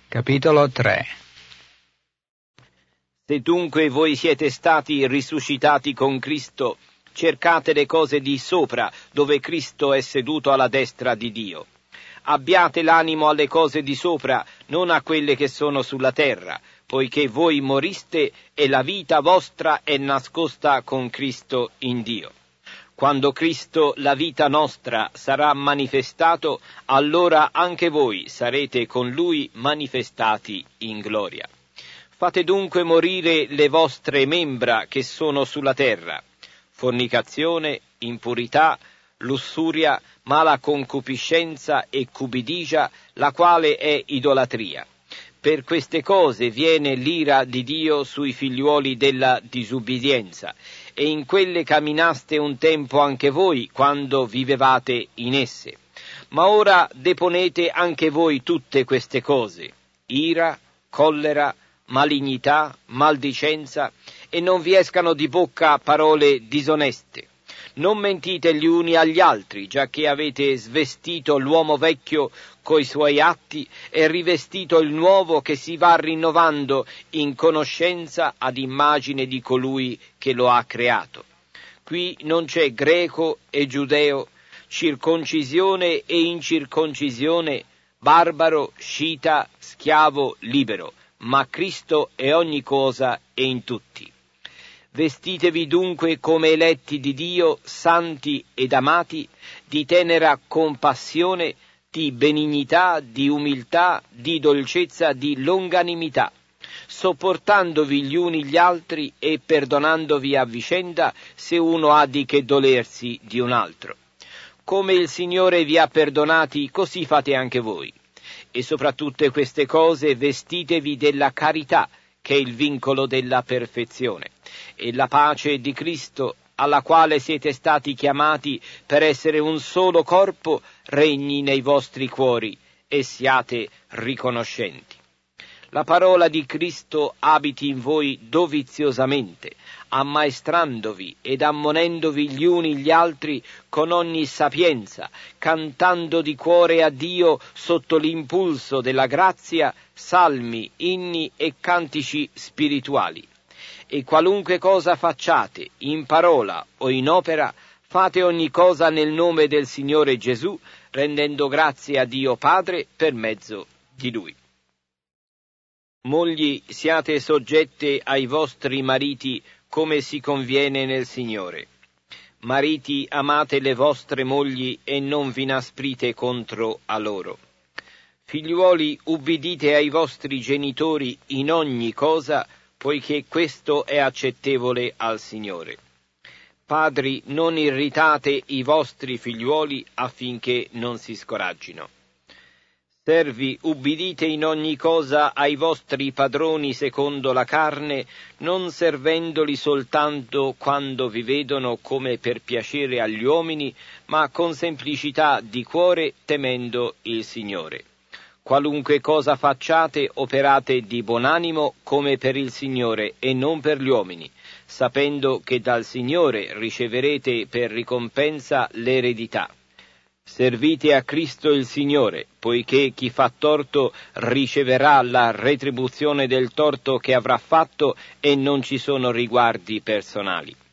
Capitolo 3. Se dunque voi siete stati risuscitati con Cristo, cercate le cose di sopra, dove Cristo è seduto alla destra di Dio. Abbiate l'animo alle cose di sopra, non a quelle che sono sulla terra, poiché voi moriste e la vita vostra è nascosta con Cristo in Dio. Quando Cristo, la vita nostra, sarà manifestato, allora anche voi sarete con Lui manifestati in gloria. Fate dunque morire le vostre membra che sono sulla terra: fornicazione, impurità, lussuria, mala concupiscenza e cupidigia, la quale è idolatria. Per queste cose viene l'ira di Dio sui figliuoli della disubbidienza, e in quelle camminaste un tempo anche voi quando vivevate in esse. Ma ora deponete anche voi tutte queste cose: ira, collera, malignità, maldicenza, e non vi escano di bocca parole disoneste. Non mentite gli uni agli altri, giacché avete svestito l'uomo vecchio coi suoi atti e rivestito il nuovo che si va rinnovando in conoscenza ad immagine di colui che lo ha creato. Qui non c'è greco e giudeo, circoncisione e incirconcisione, barbaro, scita, schiavo, libero, ma Cristo è ogni cosa e in tutti. Vestitevi dunque come eletti di Dio, santi ed amati, di tenera compassione, di benignità, di umiltà, di dolcezza, di longanimità, sopportandovi gli uni gli altri e perdonandovi a vicenda se uno ha di che dolersi di un altro. Come il Signore vi ha perdonati, così fate anche voi. E sopra tutte queste cose vestitevi della carità, che è il vincolo della perfezione, e la pace di Cristo, alla quale siete stati chiamati per essere un solo corpo, regni nei vostri cuori, e siate riconoscenti. La parola di Cristo abiti in voi doviziosamente, ammaestrandovi ed ammonendovi gli uni gli altri con ogni sapienza, cantando di cuore a Dio sotto l'impulso della grazia salmi, inni e cantici spirituali. E qualunque cosa facciate, in parola o in opera, fate ogni cosa nel nome del Signore Gesù, rendendo grazie a Dio Padre per mezzo di Lui. Mogli, siate soggette ai vostri mariti come si conviene nel Signore. Mariti, amate le vostre mogli e non vi inasprite contro a loro. Figliuoli, ubbidite ai vostri genitori in ogni cosa, poiché questo è accettevole al Signore. Padri, non irritate i vostri figliuoli affinché non si scoraggino. Servi, ubbidite in ogni cosa ai vostri padroni secondo la carne, non servendoli soltanto quando vi vedono come per piacere agli uomini, ma con semplicità di cuore, temendo il Signore. Qualunque cosa facciate, operate di buon animo come per il Signore e non per gli uomini, sapendo che dal Signore riceverete per ricompensa l'eredità. Servite a Cristo il Signore, poiché chi fa torto riceverà la retribuzione del torto che avrà fatto e non ci sono riguardi personali.